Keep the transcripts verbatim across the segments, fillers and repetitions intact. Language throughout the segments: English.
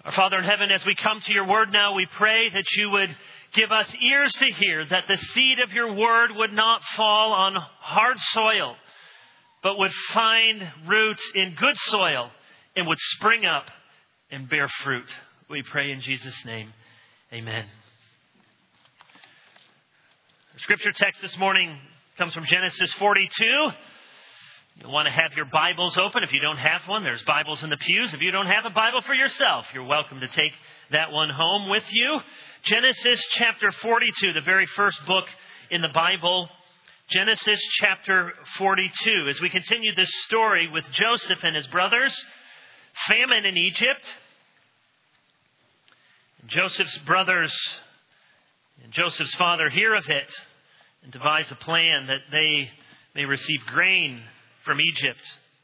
Our Father in heaven, as we come to your word now, we pray that you would give us ears to hear, that the seed of your word would not fall on hard soil, but would find roots in good soil and would spring up and bear fruit. We pray in Jesus' name. Amen. The scripture text this morning comes from Genesis forty-two. You'll want to have your Bibles open. If you don't have one, there's Bibles in the pews. If you don't have a Bible for yourself, you're welcome to take that one home with you. Genesis chapter forty-two, the very first book in the Bible. Genesis chapter forty-two. As we continue this story with Joseph and his brothers, famine in Egypt. Joseph's brothers and Joseph's father hear of it and devise a plan that they may receive grain from Egypt.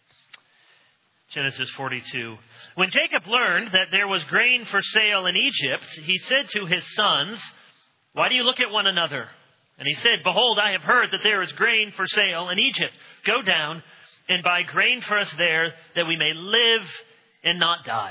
Genesis forty-two. When Jacob learned that there was grain for sale in Egypt, he said to his sons, "Why do you look at one another?" And he said, "Behold, I have heard that there is grain for sale in Egypt. Go down and buy grain for us there, that we may live and not die."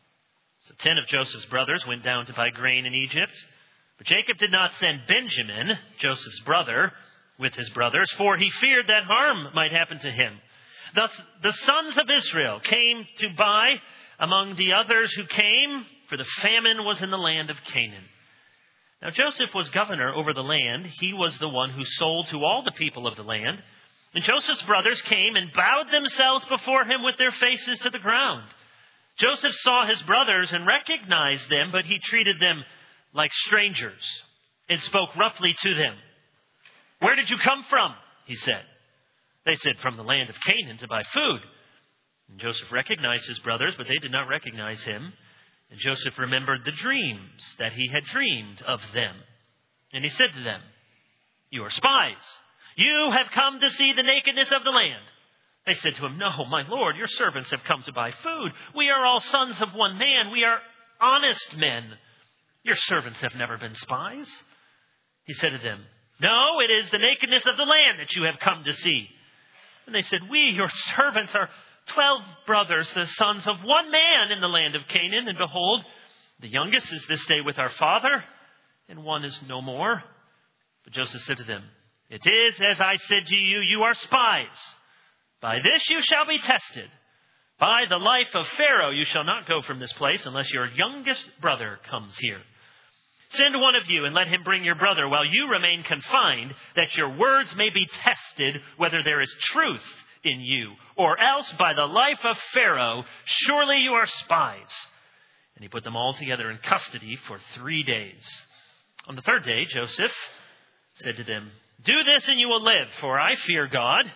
So ten of Joseph's brothers went down to buy grain in Egypt. But Jacob did not send Benjamin, Joseph's brother, with his brothers, for he feared that harm might happen to him. Thus the sons of Israel came to buy among the others who came, for the famine was in the land of Canaan. Now Joseph was governor over the land. He was the one who sold to all the people of the land. And Joseph's brothers came and bowed themselves before him with their faces to the ground. Joseph saw his brothers and recognized them, but he treated them like strangers and spoke roughly to them. "Where did you come from?" he said. They said, "From the land of Canaan to buy food." And Joseph recognized his brothers, but they did not recognize him. And Joseph remembered the dreams that he had dreamed of them. And he said to them, "You are spies. You have come to see the nakedness of the land." They said to him, "No, my lord, your servants have come to buy food. We are all sons of one man. We are honest men. Your servants have never been spies." He said to them, "No, it is the nakedness of the land that you have come to see." And they said, "We, your servants, are twelve brothers, the sons of one man in the land of Canaan. And behold, the youngest is this day with our father, and one is no more." But Joseph said to them, "It is as I said to you, you are spies. By this you shall be tested. By the life of Pharaoh you shall not go from this place unless your youngest brother comes here. Send one of you and let him bring your brother while you remain confined, that your words may be tested whether there is truth in you. Or else by the life of Pharaoh, surely you are spies." And he put them all together in custody for three days. On the third day, Joseph said to them, "Do this and you will live, for I fear God.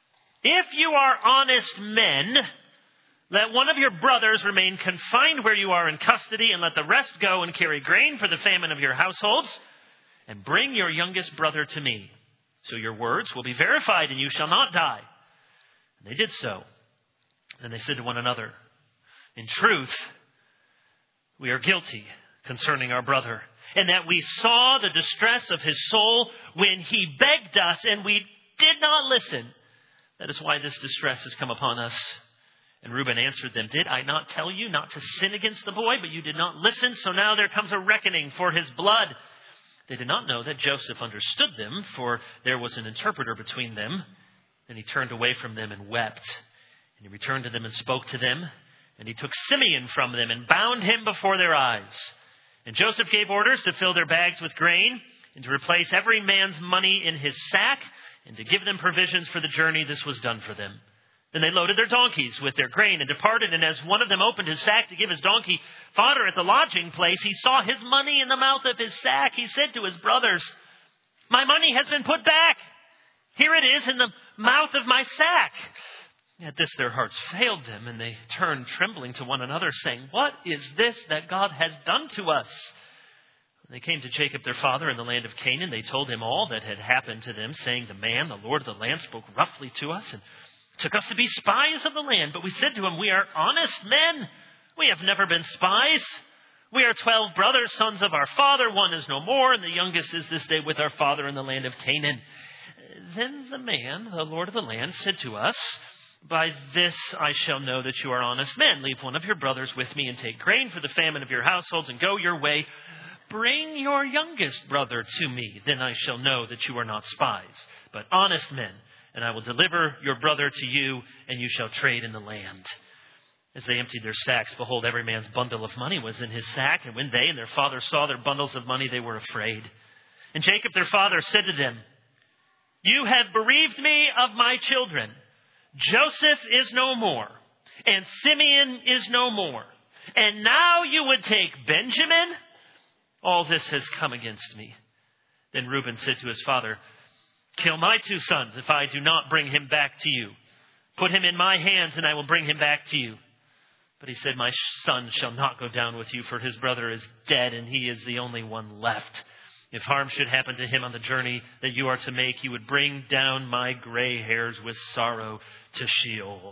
If you are honest men, let one of your brothers remain confined where you are in custody, and let the rest go and carry grain for the famine of your households, and bring your youngest brother to me. So your words will be verified, and you shall not die." And they did so. Then they said to one another, "In truth, we are guilty concerning our brother, and that we saw the distress of his soul when he begged us, and we did not listen. That is why this distress has come upon us." And Reuben answered them, "Did I not tell you not to sin against the boy? But you did not listen. So now there comes a reckoning for his blood." They did not know that Joseph understood them, for there was an interpreter between them. And he turned away from them and wept. And he returned to them and spoke to them. And he took Simeon from them and bound him before their eyes. And Joseph gave orders to fill their bags with grain, and to replace every man's money in his sack, and to give them provisions for the journey. This was done for them. Then they loaded their donkeys with their grain and departed. And as one of them opened his sack to give his donkey fodder at the lodging place, he saw his money in the mouth of his sack. He said to his brothers, "My money has been put back. Here it is in the mouth of my sack." At this their hearts failed them, and they turned trembling to one another, saying, "What is this that God has done to us?" When they came to Jacob their father in the land of Canaan, they told him all that had happened to them, saying, "The man, the Lord of the land, spoke roughly to us and took us to be spies of the land. But we said to him, 'We are honest men. We have never been spies. We are twelve brothers, sons of our father. One is no more, and the youngest is this day with our father in the land of Canaan.' Then the man, the Lord of the land, said to us, By this I shall know that you are honest men. Leave one of your brothers with me and take grain for the famine of your households and go your way. Bring your youngest brother to me. Then I shall know that you are not spies, but honest men. And I will deliver your brother to you, and you shall trade in the land. As they emptied their sacks, behold, every man's bundle of money was in his sack. And when they and their father saw their bundles of money, they were afraid. And Jacob, their father, said to them, you have bereaved me of my children. Joseph is no more, and Simeon is no more. And now you would take Benjamin? All this has come against me. Then Reuben said to his father, kill my two sons if I do not bring him back to you. Put him in my hands, and I will bring him back to you. But he said, my son shall not go down with you, for his brother is dead, and he is the only one left. If harm should happen to him on the journey that you are to make, you would bring down my gray hairs with sorrow to Sheol.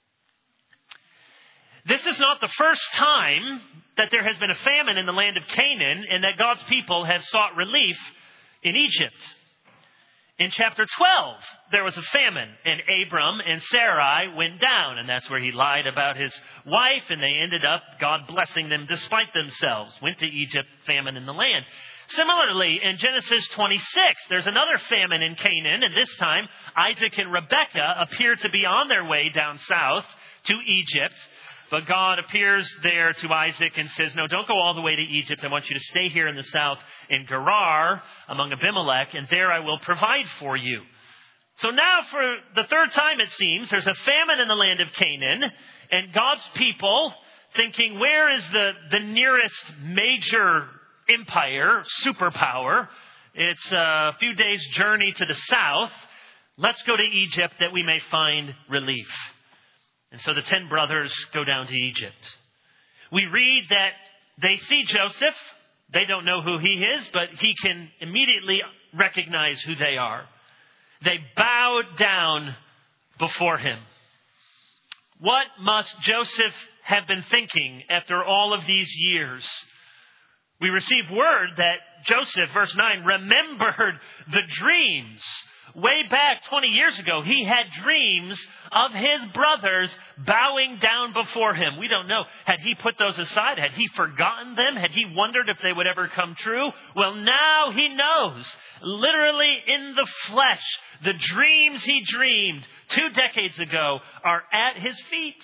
This is not the first time that there has been a famine in the land of Canaan and that God's people have sought relief in Egypt. In chapter twelve, there was a famine, and Abram and Sarai went down, and that's where he lied about his wife, and they ended up, God blessing them despite themselves, went to Egypt, famine in the land. Similarly, in Genesis twenty-six, there's another famine in Canaan, and this time Isaac and Rebekah appear to be on their way down south to Egypt. But God appears there to Isaac and says, no, don't go all the way to Egypt. I want you to stay here in the south in Gerar among Abimelech, and there I will provide for you. So now for the third time, it seems, there's a famine in the land of Canaan, and God's people thinking, where is the, the nearest major empire, superpower? It's a few days' journey to the south. Let's go to Egypt that we may find relief. And so the ten brothers go down to Egypt. We read that they see Joseph. They don't know who he is, but he can immediately recognize who they are. They bow down before him. What must Joseph have been thinking after all of these years? We receive word that Joseph, verse nine, remembered the dreams. Way back twenty years ago, he had dreams of his brothers bowing down before him. We don't know. Had he put those aside? Had he forgotten them? Had he wondered if they would ever come true? Well, now he knows. Literally in the flesh, the dreams he dreamed two decades ago are at his feet.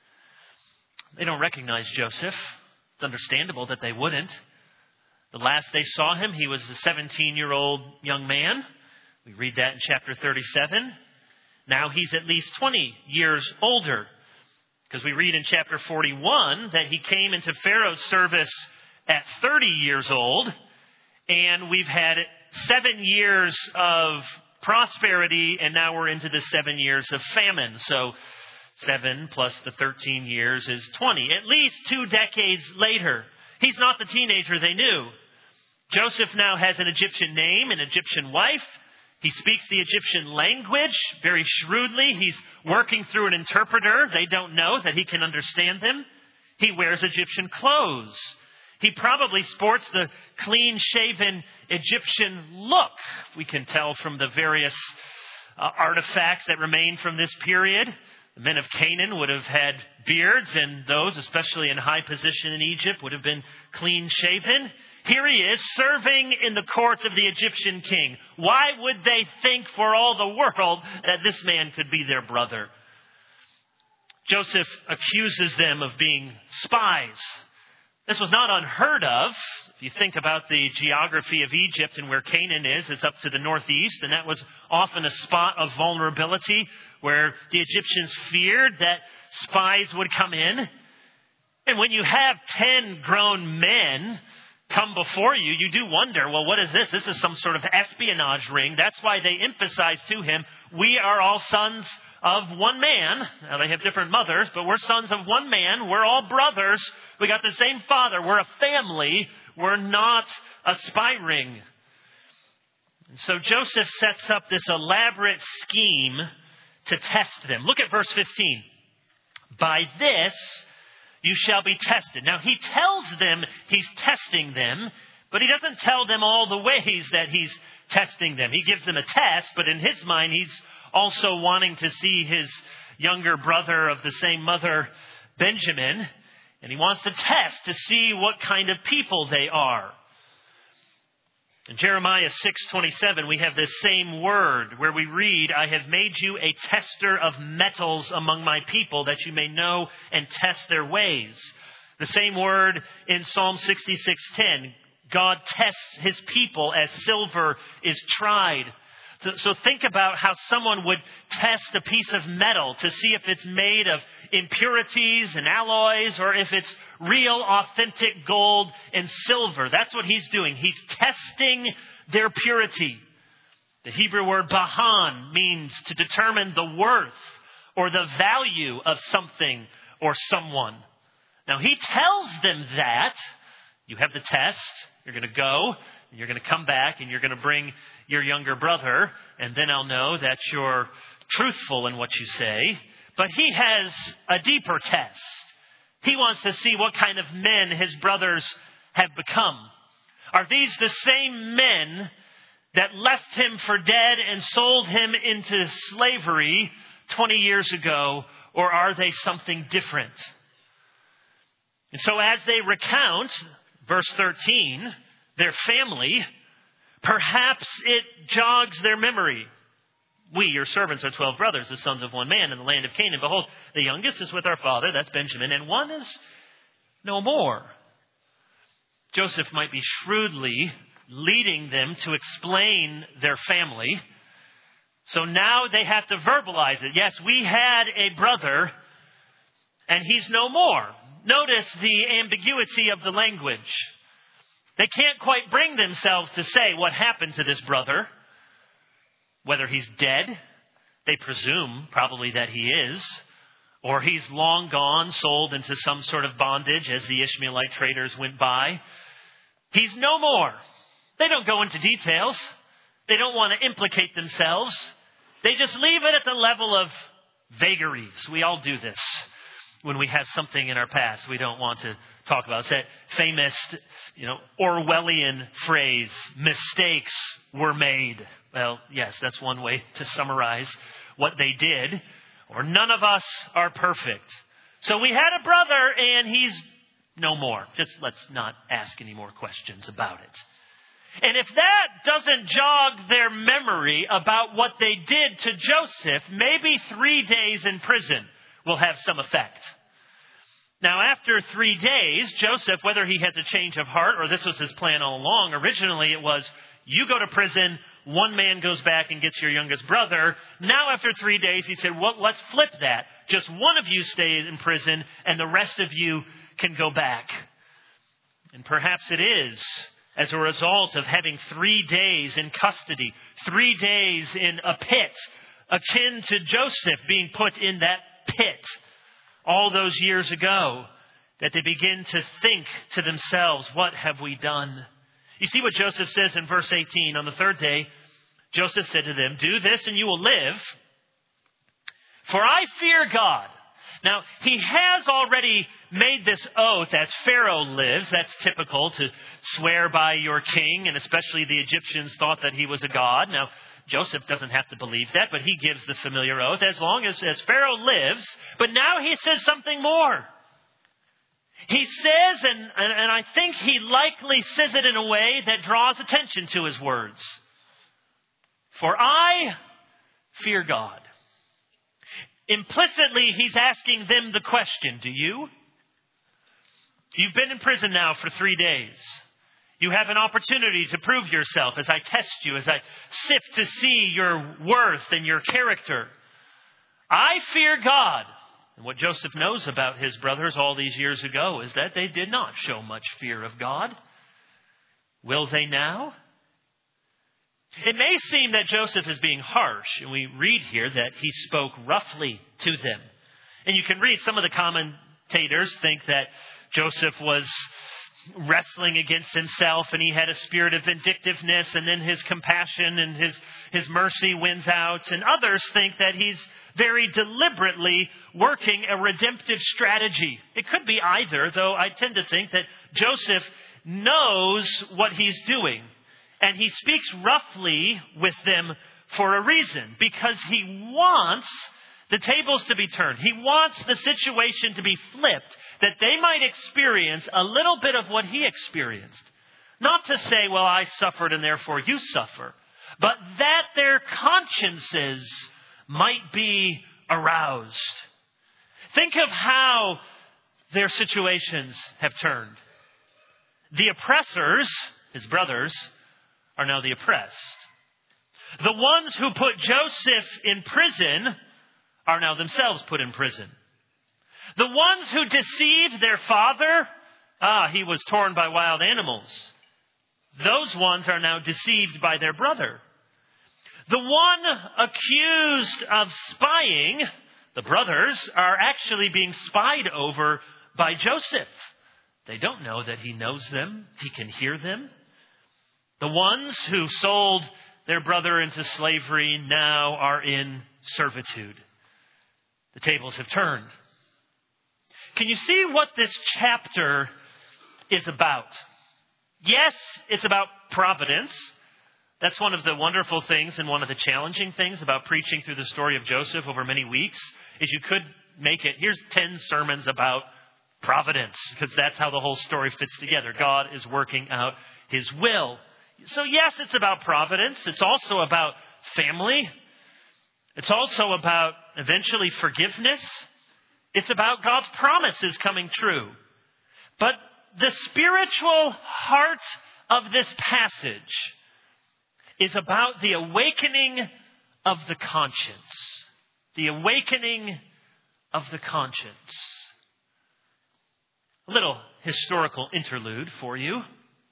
They don't recognize Joseph. It's understandable that they wouldn't. The last they saw him, he was a seventeen-year-old young man. We read that in chapter thirty-seven. Now he's at least twenty years older, because we read in chapter forty-one that he came into Pharaoh's service at thirty years old, and we've had seven years of prosperity, and now we're into the seven years of famine. So seven plus the thirteen years is twenty. At least two decades later. He's not the teenager they knew. Joseph now has an Egyptian name, an Egyptian wife. He speaks the Egyptian language very shrewdly. He's working through an interpreter. They don't know that he can understand them. He wears Egyptian clothes. He probably sports the clean-shaven Egyptian look. We can tell from the various uh, artifacts that remain from this period. The men of Canaan would have had beards, and those, especially in high position in Egypt, would have been clean-shaven. Here he is, serving in the courts of the Egyptian king. Why would they think for all the world that this man could be their brother? Joseph accuses them of being spies. This was not unheard of. If you think about the geography of Egypt and where Canaan is, it's up to the northeast, and that was often a spot of vulnerability where the Egyptians feared that spies would come in. And when you have ten grown men come before you, you do wonder, well, what is this? This is some sort of espionage ring. That's why they emphasize to him, we are all sons of one man. Now, they have different mothers, but we're sons of one man. We're all brothers. We got the same father. We're a family. We're not a spy ring. And so Joseph sets up this elaborate scheme to test them. Look at verse fifteen. By this you shall be tested. Now, he tells them he's testing them, but he doesn't tell them all the ways that he's testing them. He gives them a test, but in his mind, he's also wanting to see his, younger brother of the same mother, Benjamin, and he wants to test to see what kind of people they are. In Jeremiah six twenty-seven, we have this same word where we read, I have made you a tester of metals among my people, that you may know and test their ways. The same word in Psalm sixty-six ten, God tests his people as silver is tried. So, so think about how someone would test a piece of metal to see if it's made of impurities and alloys or if it's real, authentic gold and silver. That's what he's doing. He's testing their purity. The Hebrew word bahan means to determine the worth or the value of something or someone. Now, he tells them that you have the test, you're going to go, and you're going to come back, and you're going to bring your younger brother, and then I'll know that you're truthful in what you say. But he has a deeper test. He wants to see what kind of men his brothers have become. Are these the same men that left him for dead and sold him into slavery twenty years ago, or are they something different? And so as they recount, verse thirteen, their family, perhaps it jogs their memory. We, your servants, are twelve brothers, the sons of one man in the land of Canaan. Behold, the youngest is with our father, that's Benjamin, and one is no more. Joseph might be shrewdly leading them to explain their family. So now they have to verbalize it. Yes, we had a brother, and he's no more. Notice the ambiguity of the language. They can't quite bring themselves to say what happened to this brother. Whether he's dead, they presume probably that he is, or he's long gone, sold into some sort of bondage as the Ishmaelite traders went by. He's no more. They don't go into details. They don't want to implicate themselves. They just leave it at the level of vagaries. We all do this. When we have something in our past we don't want to talk about. It's that famous, you know, Orwellian phrase, mistakes were made. Well, yes, that's one way to summarize what they did. Or none of us are perfect. So we had a brother and he's no more. Just let's not ask any more questions about it. And if that doesn't jog their memory about what they did to Joseph, maybe three days in prison will have some effect. Now, after three days, Joseph, whether he has a change of heart or this was his plan all along, originally it was, you go to prison, one man goes back and gets your youngest brother. Now, after three days, he said, well, let's flip that. Just one of you stays in prison and the rest of you can go back. And perhaps it is as a result of having three days in custody, three days in a pit, akin to Joseph being put in that pit all those years ago, that they begin to think to themselves, what have we done? You see what Joseph says in verse eighteen. On the third day, Joseph said to them, do this and you will live, for I fear God. Now, he has already made this oath as Pharaoh lives. That's typical, to swear by your king, and especially the Egyptians thought that he was a god. Now, Joseph doesn't have to believe that, but he gives the familiar oath as long as, as Pharaoh lives. But now he says something more. He says, and, and, and I think he likely says it in a way that draws attention to his words. For I fear God. Implicitly, he's asking them the question, do you? You've been in prison now for three days. You have an opportunity to prove yourself as I test you, as I sift to see your worth and your character. I fear God. And what Joseph knows about his brothers all these years ago is that they did not show much fear of God. Will they now? It may seem that Joseph is being harsh, and we read here that he spoke roughly to them. And you can read, some of the commentators think that Joseph was wrestling against himself and he had a spirit of vindictiveness, and then his compassion and his, his mercy wins out. And others think that he's very deliberately working a redemptive strategy. It could be either, though I tend to think that Joseph knows what he's doing. And he speaks roughly with them for a reason, because he wants the tables to be turned. He wants the situation to be flipped, that they might experience a little bit of what he experienced. Not to say, well, I suffered and therefore you suffer, but that their consciences might be aroused. Think of how their situations have turned. The oppressors, his brothers, are now the oppressed. The ones who put Joseph in prison are now themselves put in prison. The ones who deceived their father, ah, he was torn by wild animals. Those ones are now deceived by their brother. The one accused of spying, the brothers, are actually being spied over by Joseph. They don't know that he knows them. He can hear them. The ones who sold their brother into slavery now are in servitude. The tables have turned. Can you see what this chapter is about? Yes, it's about providence. That's one of the wonderful things and one of the challenging things about preaching through the story of Joseph over many weeks is you could make it, here's ten sermons about providence, because that's how the whole story fits together. God is working out his will. So yes, it's about providence. It's also about family. It's also about eventually forgiveness. It's about God's promises coming true. But the spiritual heart of this passage is about the awakening of the conscience. The awakening of the conscience. A little historical interlude for you.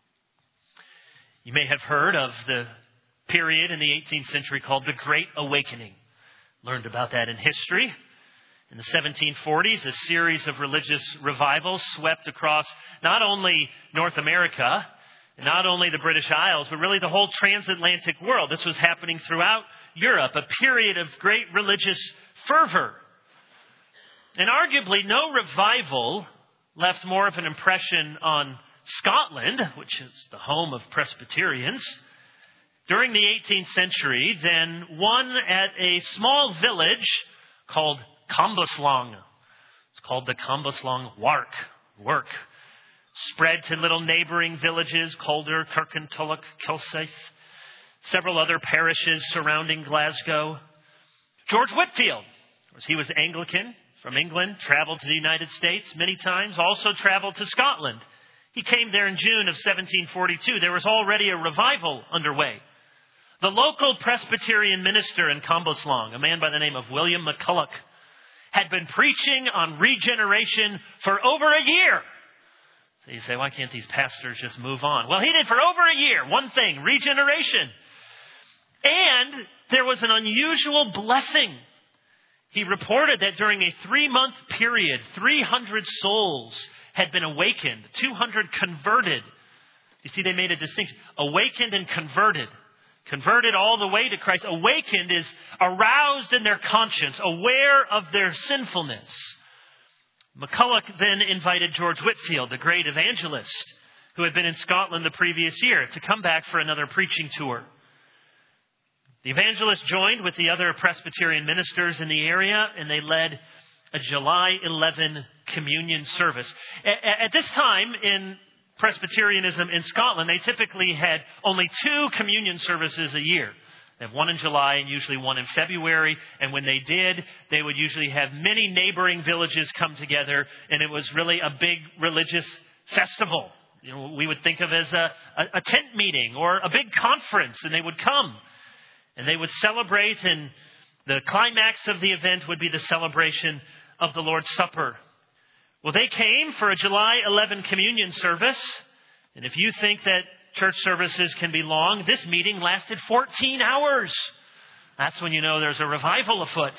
You may have heard of the period in the eighteenth century called the Great Awakening. Learned about that in history. In the seventeen forties, a series of religious revivals swept across not only North America, not only the British Isles, but really the whole transatlantic world. This was happening throughout Europe, a period of great religious fervor. And arguably, no revival left more of an impression on Scotland, which is the home of Presbyterians, during the eighteenth century than one at a small village called Cambuslang. It's called the Cambuslang Wark. Work. Spread to little neighboring villages, Calder, Kirkentulloch, Kilsyth, several other parishes surrounding Glasgow. George Whitefield, he was Anglican from England, traveled to the United States many times, also traveled to Scotland. He came there in June of seventeen forty-two. There was already a revival underway. The local Presbyterian minister in Cambuslang, a man by the name of William McCulloch, had been preaching on regeneration for over a year. So you say, why can't these pastors just move on? Well, he did for over a year. One thing, regeneration. And there was an unusual blessing. He reported that during a three-month period, three hundred souls had been awakened, two hundred converted. You see, they made a distinction. Awakened and converted. Converted all the way to Christ. Awakened is aroused in their conscience, aware of their sinfulness. McCulloch then invited George Whitefield, the great evangelist, who had been in Scotland the previous year, to come back for another preaching tour. The evangelist joined with the other Presbyterian ministers in the area, and they led a July eleventh communion service. At this time in Presbyterianism in Scotland, they typically had only two communion services a year. They have one in July and usually one in February. And when they did, they would usually have many neighboring villages come together. And it was really a big religious festival. You know, we would think of as a, a, a tent meeting or a big conference. And they would come and they would celebrate. And the climax of the event would be the celebration of the Lord's Supper. Well, they came for a July eleventh communion service. And if you think that church services can be long, this meeting lasted fourteen hours. That's when you know there's a revival afoot.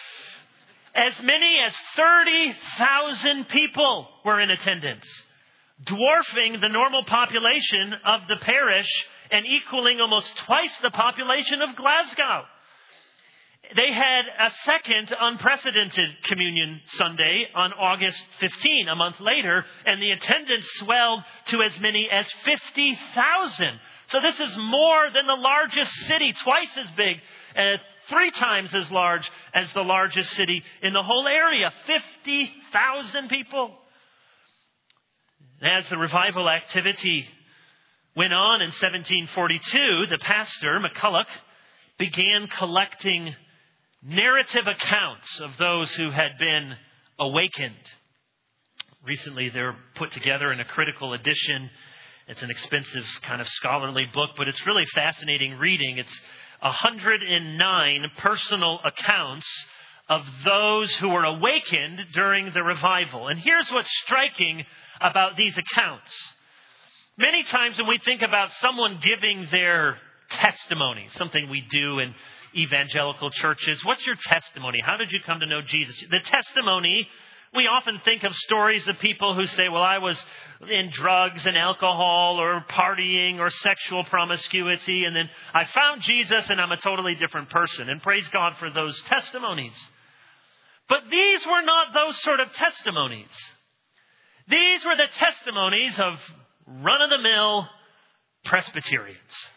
As many as thirty thousand people were in attendance, dwarfing the normal population of the parish and equaling almost twice the population of Glasgow. They had a second unprecedented Communion Sunday on August fifteenth, a month later, and the attendance swelled to as many as fifty thousand. So this is more than the largest city, twice as big, uh, three times as large as the largest city in the whole area, fifty thousand people. As the revival activity went on in seventeen forty-two, the pastor, McCulloch, began collecting narrative accounts of those who had been awakened. Recently, they're put together in a critical edition. It's an expensive kind of scholarly book, but it's really fascinating reading. It's one hundred nine personal accounts of those who were awakened during the revival. And here's what's striking about these accounts. Many times when we think about someone giving their testimony, something we do in evangelical churches, what's your testimony? How did you come to know Jesus? The testimony, we often think of stories of people who say, well, I was in drugs and alcohol or partying or sexual promiscuity, and then I found Jesus and I'm a totally different person. And praise God for those testimonies. But these were not those sort of testimonies. These were the testimonies of run-of-the-mill Presbyterians.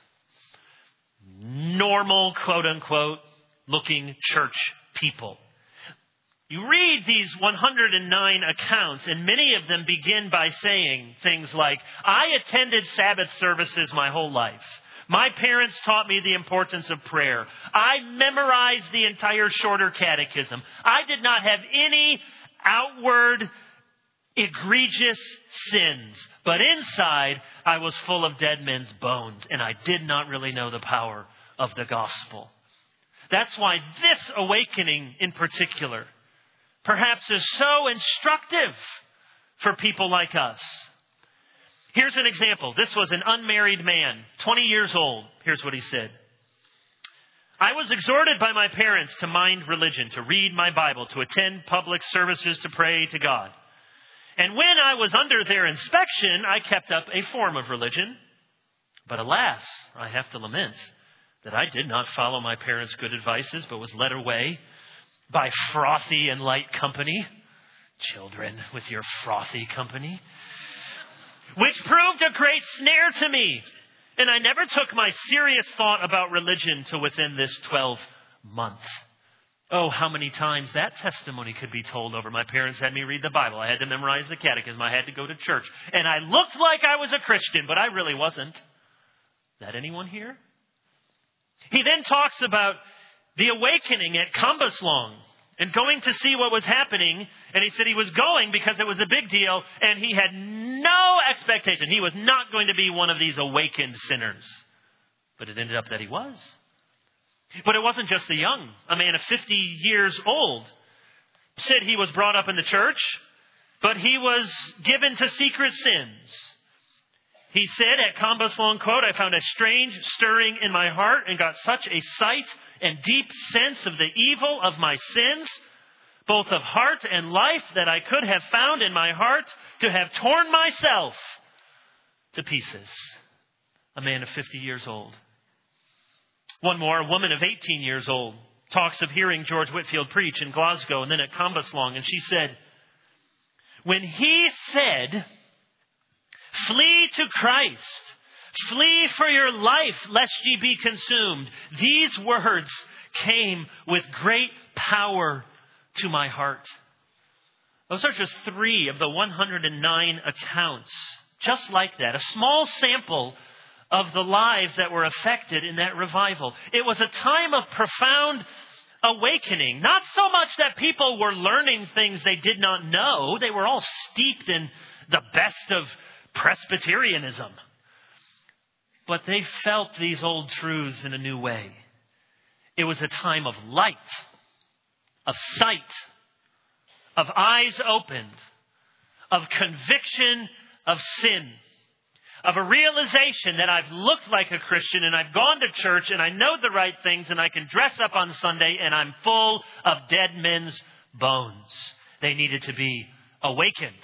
Normal, quote-unquote, looking church people. You read these one hundred nine accounts, and many of them begin by saying things like, I attended Sabbath services my whole life. My parents taught me the importance of prayer. I memorized the entire Shorter Catechism. I did not have any outward egregious sins, but inside I was full of dead men's bones, and I did not really know the power of the gospel. That's why this awakening in particular perhaps is so instructive for people like us. Here's an example. This was an unmarried man, twenty years old. Here's what he said. I was exhorted by my parents to mind religion, to read my Bible, to attend public services, to pray to God. And when I was under their inspection, I kept up a form of religion. But alas, I have to lament that I did not follow my parents' good advices, but was led away by frothy and light company. Children, with your frothy company. Which proved a great snare to me. And I never took my serious thought about religion till within this twelve month. Oh, how many times that testimony could be told over. My parents had me read the Bible. I had to memorize the catechism. I had to go to church. And I looked like I was a Christian, but I really wasn't. Is that anyone here? He then talks about the awakening at Cambuslang and going to see what was happening. And he said he was going because it was a big deal and he had no expectation. He was not going to be one of these awakened sinners. But it ended up that he was. But it wasn't just the young. A man of fifty years old said he was brought up in the church, but he was given to secret sins. He said at Cambuslang, quote, I found a strange stirring in my heart and got such a sight and deep sense of the evil of my sins, both of heart and life, that I could have found in my heart to have torn myself to pieces. A man of fifty years old. One more, a woman of eighteen years old, talks of hearing George Whitefield preach in Glasgow and then at Cambuslang. And she said, when he said, flee to Christ, flee for your life, lest ye be consumed, these words came with great power to my heart. Those are just three of the one hundred nine accounts, just like that. A small sample of the lives that were affected in that revival. It was a time of profound awakening. Not so much that people were learning things they did not know. They were all steeped in the best of Presbyterianism. But they felt these old truths in a new way. It was a time of light, of sight, of eyes opened, of conviction of sin, of a realization that I've looked like a Christian and I've gone to church and I know the right things and I can dress up on Sunday and I'm full of dead men's bones. They needed to be awakened.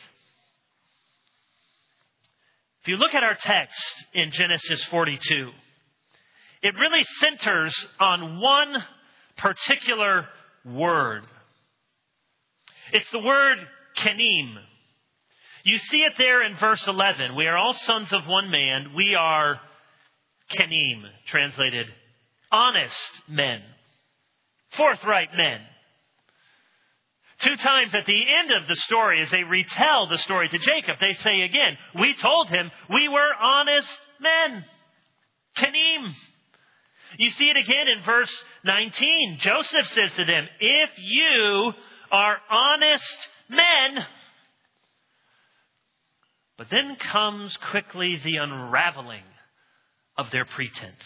If you look at our text in Genesis forty-two, it really centers on one particular word. It's the word kenim. You see it there in verse eleven. We are all sons of one man. We are kenim, translated honest men. forthright men. Two times at the end of the story, as they retell the story to Jacob, they say again, we told him we were honest men. Kenim. You see it again in verse nineteen. Joseph says to them, if you are honest men. But then comes quickly the unraveling of their pretense.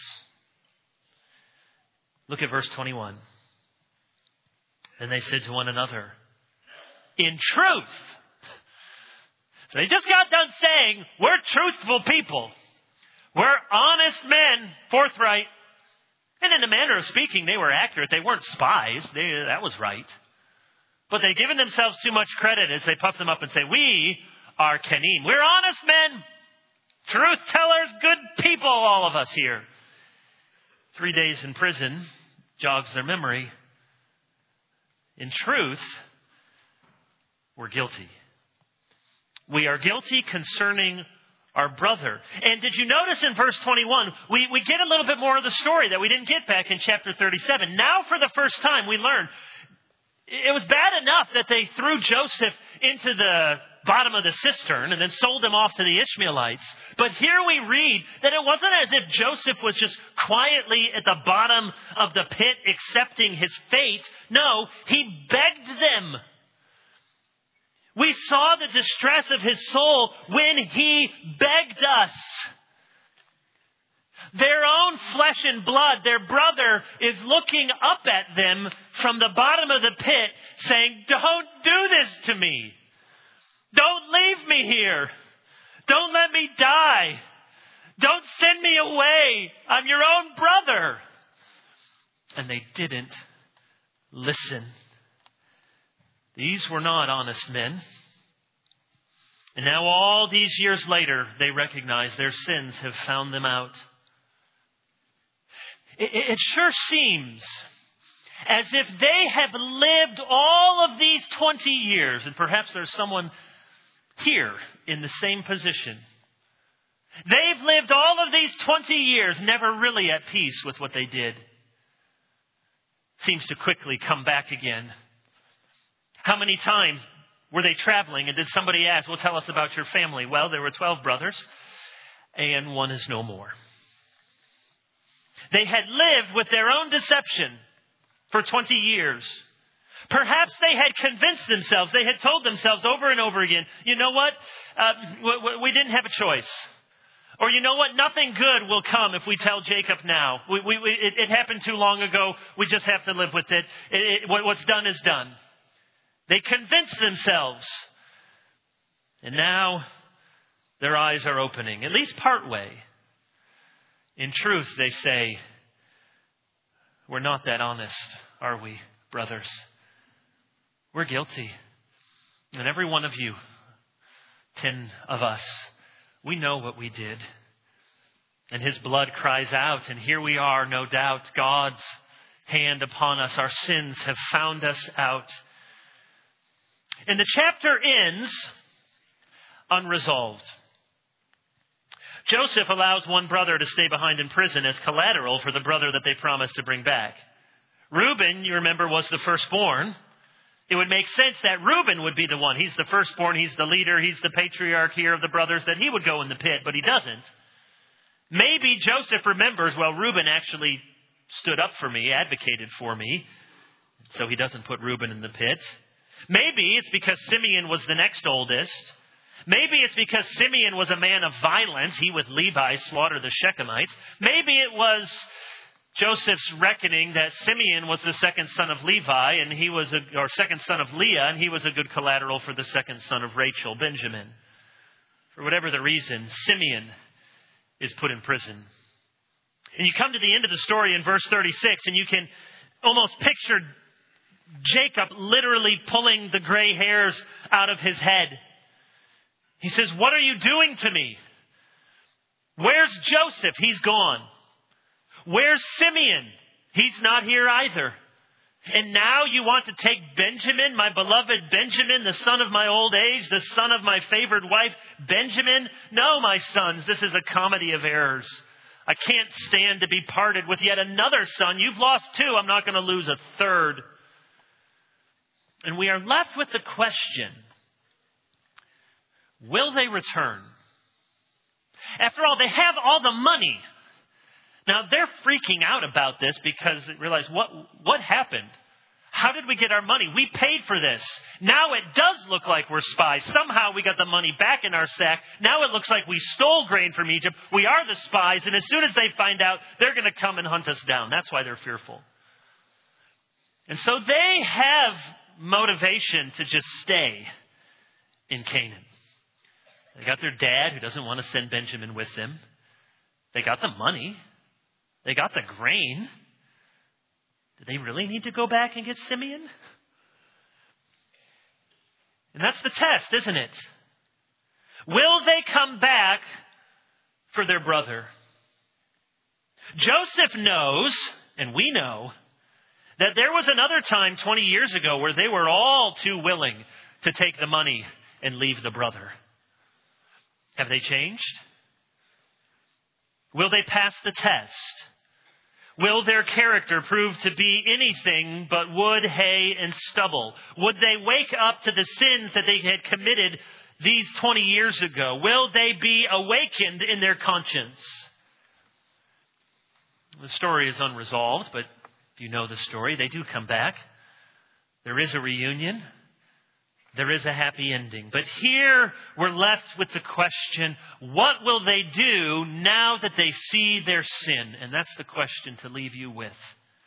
Look at verse twenty-one. Then they said to one another, in truth. So they just got done saying, we're truthful people. We're honest men, forthright. And in a manner of speaking, they were accurate. They weren't spies. They, that was right. But they've given themselves too much credit as they puff them up and say, we are Kenim. We're honest men. Truth tellers, good people, all of us here. Three days in prison jogs their memory. In truth, we're guilty. We are guilty concerning our brother. And did you notice in verse twenty-one, we, we get a little bit more of the story that we didn't get back in chapter thirty-seven. Now for the first time we learn it was bad enough that they threw Joseph into the bottom of the cistern and then sold him off to the Ishmaelites. But here we read that it wasn't as if Joseph was just quietly at the bottom of the pit accepting his fate. No, he begged them. We saw the distress of his soul when he begged us. Their own flesh and blood, their brother, is looking up at them from the bottom of the pit saying, don't do this to me. Don't leave me here. Don't let me die. Don't send me away. I'm your own brother. And they didn't listen. These were not honest men. And now all these years later, they recognize their sins have found them out. It, it sure seems as if they have lived all of these twenty years, and perhaps there's someone here in the same position. They've lived all of these twenty years never really at peace with what they did. Seems to quickly come back again. How many times were they traveling and did somebody ask, well, tell us about your family? Well, there were twelve brothers and one is no more. They had lived with their own deception for twenty years. Perhaps they had convinced themselves, they had told themselves over and over again, you know what, uh, we, we didn't have a choice. Or you know what, nothing good will come if we tell Jacob now. We, we, we, it, it happened too long ago, we just have to live with it. it, it what, what's done is done. They convinced themselves. And now their eyes are opening, at least part way. In truth, they say, we're not that honest, are we, brothers? We're guilty. And every one of you, ten of us, we know what we did. And his blood cries out. And here we are, no doubt, God's hand upon us. Our sins have found us out. And the chapter ends unresolved. Joseph allows one brother to stay behind in prison as collateral for the brother that they promised to bring back. Reuben, you remember, was the firstborn. It would make sense that Reuben would be the one. He's the firstborn. He's the leader. He's the patriarch here of the brothers, that he would go in the pit, but he doesn't. Maybe Joseph remembers, well, Reuben actually stood up for me, advocated for me, so he doesn't put Reuben in the pit. Maybe it's because Simeon was the next oldest. Maybe it's because Simeon was a man of violence. He with Levi slaughtered the Shechemites. Maybe it was Joseph's reckoning that Simeon was the second son of Levi and he was a, or second son of Leah, and he was a good collateral for the second son of Rachel, Benjamin. For whatever the reason, Simeon is put in prison. And you come to the end of the story in verse thirty-six, and you can almost picture Jacob literally pulling the gray hairs out of his head. He says, what are you doing to me? Where's Joseph? He's gone. Where's Simeon? He's not here either. And now you want to take Benjamin, my beloved Benjamin, the son of my old age, the son of my favored wife, Benjamin? No, my sons, this is a comedy of errors. I can't stand to be parted with yet another son. You've lost two. I'm not going to lose a third. And we are left with the question, will they return? After all, they have all the money. Now, they're freaking out about this because they realize, what, what happened? How did we get our money? We paid for this. Now it does look like we're spies. Somehow we got the money back in our sack. Now it looks like we stole grain from Egypt. We are the spies. And as soon as they find out, they're going to come and hunt us down. That's why they're fearful. And so they have motivation to just stay in Canaan. They got their dad who doesn't want to send Benjamin with them. They got the money. They got the grain. Do they really need to go back and get Simeon? And that's the test, isn't it? Will they come back for their brother? Joseph knows, and we know, that there was another time twenty years ago where they were all too willing to take the money and leave the brother. Have they changed? Will they pass the test? Will their character prove to be anything but wood, hay, and stubble? Would they wake up to the sins that they had committed these twenty years ago? Will they be awakened in their conscience? The story is unresolved, but if you know the story, they do come back. There is a reunion. There is a happy ending. But here we're left with the question, what will they do now that they see their sin? And that's the question to leave you with.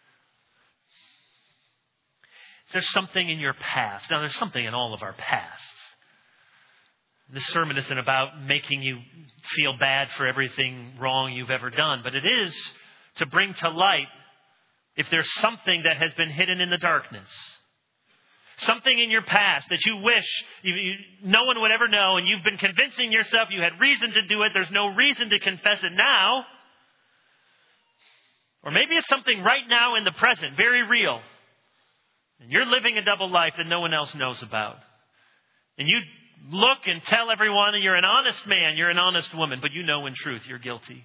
Is there something in your past? Now, there's something in all of our pasts. This sermon isn't about making you feel bad for everything wrong you've ever done, but it is to bring to light if there's something that has been hidden in the darkness. Something in your past that you wish you, you, no one would ever know, and you've been convincing yourself you had reason to do it. There's no reason to confess it now. Or maybe it's something right now in the present, very real. And you're living a double life that no one else knows about. And you look and tell everyone you're an honest man, you're an honest woman, but you know in truth you're guilty.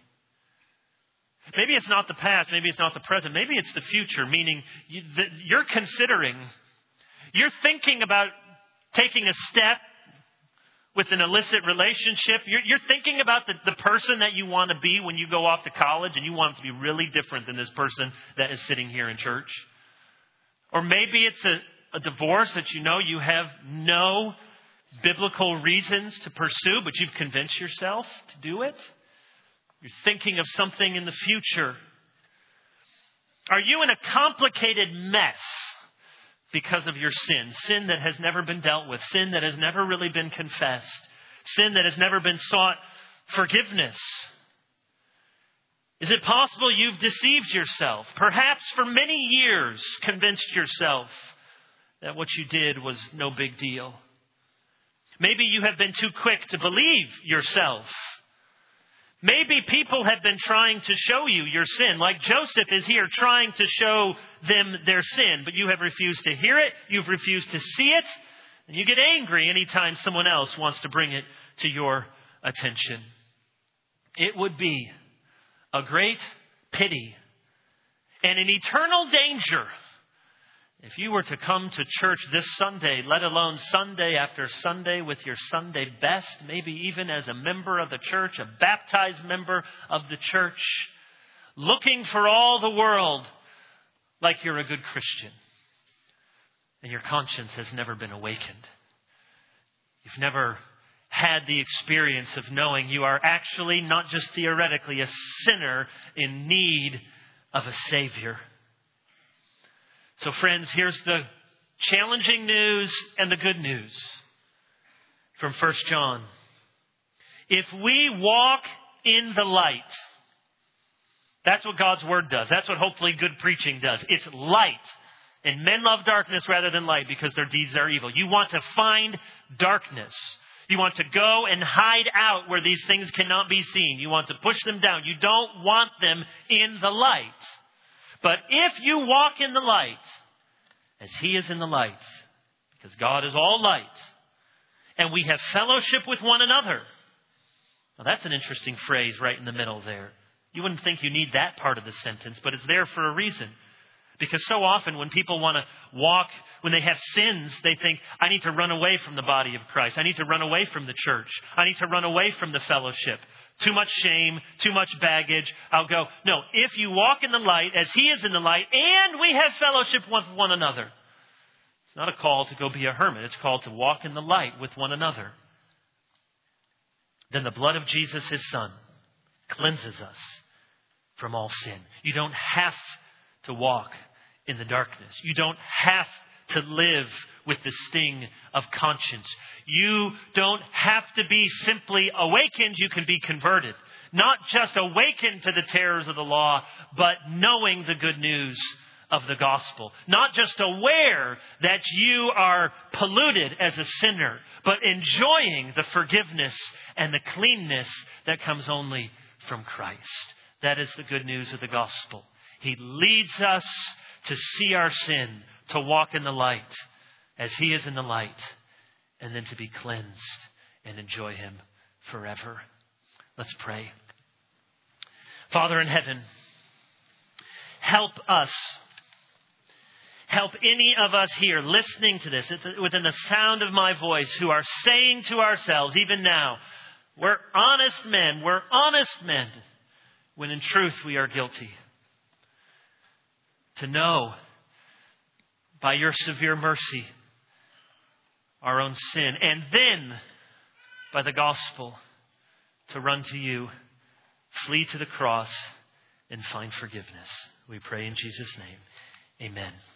Maybe it's not the past, maybe it's not the present, maybe it's the future, meaning you, that you're considering... You're thinking about taking a step with an illicit relationship. You're, you're thinking about the, the person that you want to be when you go off to college, and you want it to be really different than this person that is sitting here in church. Or maybe it's a, a divorce that you know you have no biblical reasons to pursue, but you've convinced yourself to do it. You're thinking of something in the future. Are you in a complicated mess because of your sin? Sin that has never been dealt with. Sin that has never really been confessed. Sin that has never been sought forgiveness. Is it possible you've deceived yourself? Perhaps for many years convinced yourself that what you did was no big deal. Maybe you have been too quick to believe yourself. Maybe people have been trying to show you your sin, like Joseph is here trying to show them their sin, but you have refused to hear it, you've refused to see it, and you get angry anytime someone else wants to bring it to your attention. It would be a great pity and an eternal danger if you were to come to church this Sunday, let alone Sunday after Sunday with your Sunday best, maybe even as a member of the church, a baptized member of the church, looking for all the world like you're a good Christian. And your conscience has never been awakened. You've never had the experience of knowing you are actually, not just theoretically, a sinner in need of a Savior. So friends, here's the challenging news and the good news from First John. If we walk in the light, that's what God's Word does. That's what hopefully good preaching does. It's light. And men love darkness rather than light because their deeds are evil. You want to find darkness. You want to go and hide out where these things cannot be seen. You want to push them down. You don't want them in the light. But if you walk in the light, as He is in the light, because God is all light, and we have fellowship with one another. Now that's an interesting phrase right in the middle there. You wouldn't think you need that part of the sentence, but it's there for a reason. Because so often when people want to walk, when they have sins, they think, I need to run away from the body of Christ. I need to run away from the church. I need to run away from the fellowship. Too much shame, too much baggage. I'll go, no, if you walk in the light as He is in the light, and we have fellowship with one another. It's not a call to go be a hermit. It's called to walk in the light with one another. Then the blood of Jesus, His Son, cleanses us from all sin. You don't have to walk in the darkness. You don't have to live with the sting of conscience. You don't have to be simply awakened. You can be converted. Not just awakened to the terrors of the law, but knowing the good news of the gospel. Not just aware that you are polluted as a sinner, but enjoying the forgiveness and the cleanness that comes only from Christ. That is the good news of the gospel. He leads us to see our sin, to walk in the light as He is in the light, and then to be cleansed and enjoy Him forever. Let's pray. Father in heaven, help us. Help any of us here listening to this, within the sound of my voice, who are saying to ourselves, even now, we're honest men, we're honest men, when in truth we are guilty. To know by Your severe mercy our own sin, and then by the gospel to run to You, flee to the cross, and find forgiveness. We pray in Jesus' name. Amen.